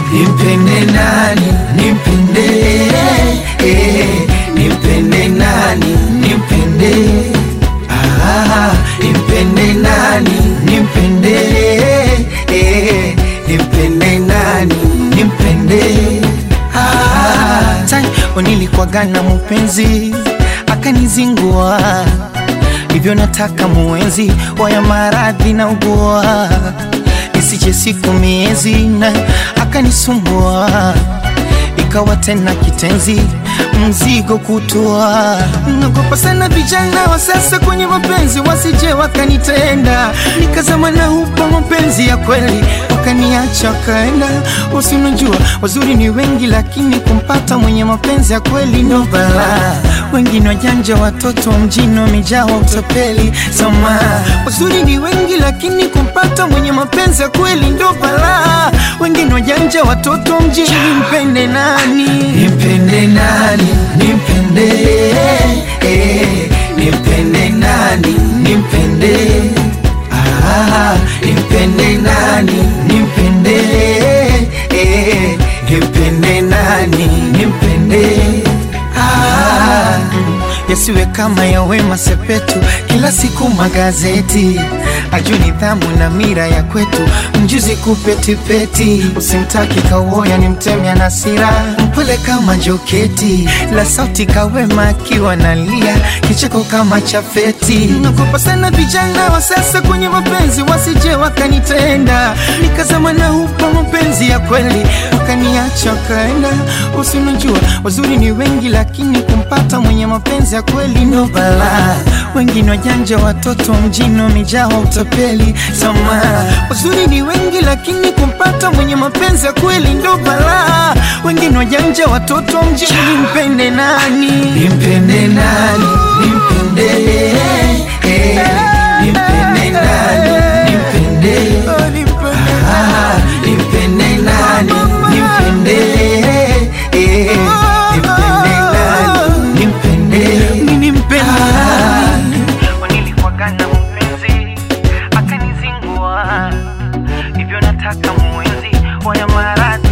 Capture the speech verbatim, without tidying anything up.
Nimpende nani, nimpende, eh, nimpende nani, nimpende, ah, nimpende nani, nimpende, eh, nimpende nani, nimpende, ah. Tai, nilikuwa gana mpenzi, akanizingua, hivyo nataka muenzi, waya maradhi na ugua, isije siku miezi na akanisumbua, ikawa tena kitenzi, mzigo kutua. Nagopa sana vijana wa sasa kwenye mapenzi, wasije wakanitenda, nikazama na hupa mapenzi ya kweli, wakaniacha kaenda. Usinajua wazuri ni wengi, lakini kumpata mwenye mapenzi ya kweli ndo balaa. Wengine wajanja, watoto mjini wamejaa utapeli. Sama wazuri ni wengi, lakini kumpata mwenye mapenzi ya kweli ndo balaa. Wengine wajanja, watoto mjini. Nimpende nani, nimpende nani, nimpende, eh, nimpende nani, nimpende, ah, nimpende nani, nimpende, eh, nimpende nani, nimpende, ah. Yasiwe kama ya Wema Sepetu, kila siku magazeti, ajue nidhamu na mira ya kwetu, mjuzi kupeti peti. Usimtaki kawoya ni mtemya na sira, mpole kama joketi, la sauti kawema akiwa nalia, kicheko kama chafeti. Nagopa sana vijana wa sasa kwenye mapenzi, wasije wakanitenda, nikazama na hupa mapenzi ya kweli, wakaniacha kaenda. Usinajua wazuri ni wengi, lakini kumpata mwenye mapenzi ya kweli ndo balaa. Wengine wajanja, watoto mjini wamejaa utapeli. Sama wazuri ni wengi, lakini kumpata mwenye mapenzi ya kweli ndo balaa. Wengine wajanja, watoto mjini. Nimpende nani, nimpende nani, nimpende, eh, nimpende nani, nimpende, ah, nimpende nani, nimpende, eh, nimpende nani, nimpende, nimpende nani. Nilikuwa gana mpenzi, akanizingua, hivyo nataka muenzi, waya maradhi